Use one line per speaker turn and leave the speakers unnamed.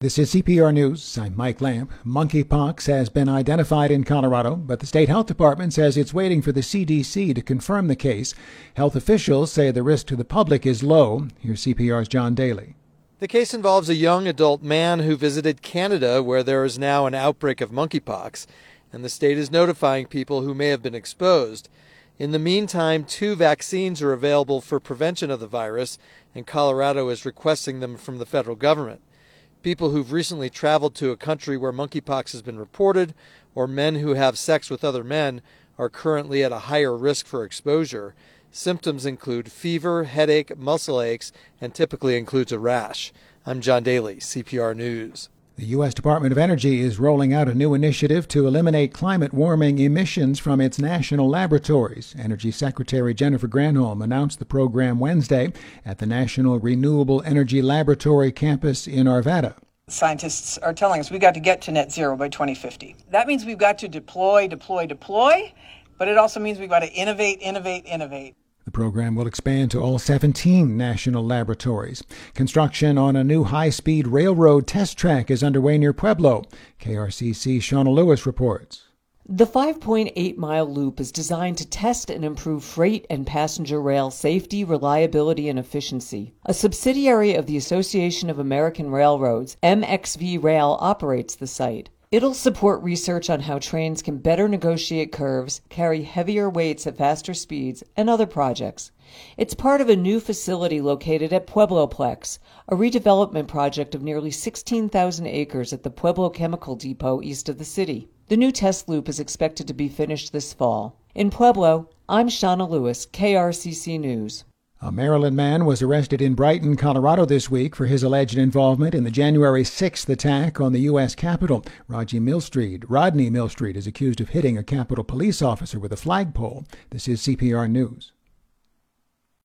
This is CPR News. I'm Mike Lamp. Monkeypox has been identified in Colorado, but the state health department says it's waiting for the CDC to confirm the case. Health officials say the risk to the public is low. Here's CPR's John Daly.
The case involves a young adult man who visited Canada, where there is now an outbreak of monkeypox, and the state is notifying people who may have been exposed. In the meantime, 2 vaccines are available for prevention of the virus, and Colorado is requesting them from the federal government. People who've recently traveled to a country where monkeypox has been reported, or men who have sex with other men, are currently at a higher risk for exposure. Symptoms include fever, headache, muscle aches, and typically includes a rash. I'm John Daly, CPR News.
The U.S. Department of Energy is rolling out a new initiative to eliminate climate warming emissions from its national laboratories. Energy Secretary Jennifer Granholm announced the program Wednesday at the National Renewable Energy Laboratory campus in Arvada.
Scientists are telling us we've got to get to net zero by 2050. That means we've got to deploy, but it also means we've got to innovate.
The program will expand to all 17 national laboratories. Construction on a new high-speed railroad test track is underway near Pueblo. KRCC's Shauna Lewis reports.
The 5.8-mile loop is designed to test and improve freight and passenger rail safety, reliability, and efficiency. A subsidiary of the Association of American Railroads, MXV Rail, operates the site. It'll support research on how trains can better negotiate curves, carry heavier weights at faster speeds, and other projects. It's part of a new facility located at Puebloplex, a redevelopment project of nearly 16,000 acres at the Pueblo Chemical Depot east of the city. The new test loop is expected to be finished this fall. In Pueblo, I'm Shauna Lewis, KRCC News.
A Maryland man was arrested in Brighton, Colorado this week for his alleged involvement in the January 6th attack on the U.S. Capitol. Rodney Millstreet is accused of hitting a Capitol police officer with a flagpole. This is CPR News.